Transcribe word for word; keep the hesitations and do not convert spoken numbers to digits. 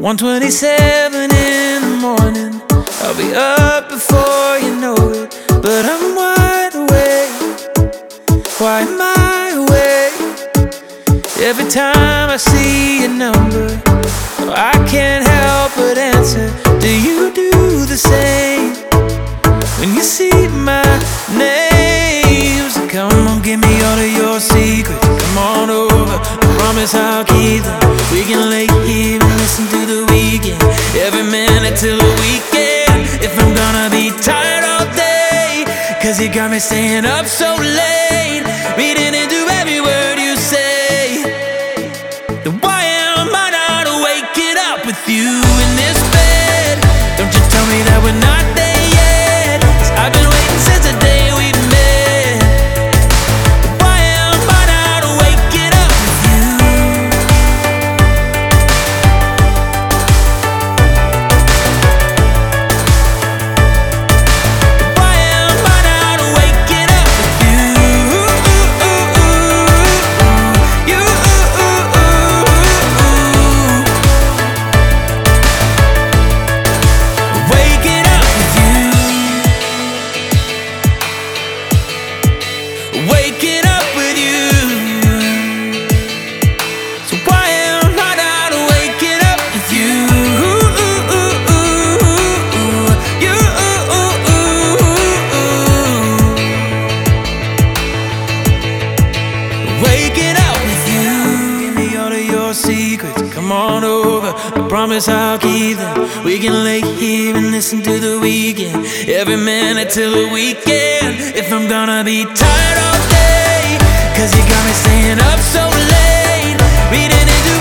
one twenty-seven in the morning. I'll be up before you know it, but I'm wide awake. Why am I awake? Every time I see your number, I can't help but answer. Do you do the same when you see my name? So come on, give me all of your secrets. Come on over, I promise I'll keep them. We can lay here and listen to the weekend, every minute till the weekend. If I'm gonna be tired all day, cause you got me staying up so late, reading into every word you say. Then why am I not waking up with you in this bed? Don't you tell me that we're not there yet, 'cause I've been waiting since the day we met. Why am I not waking up with you? Why am I not waking up with you? You waking up with you. Waking up with you. So why am I not waking up with you? You waking up with you. Give me all of your secrets. Come on over, I promise I'll keep them. We can lay here and listen to the weekend, every minute till the weekend. If I'm gonna be tired all day, cause you got me staying up so late, reading into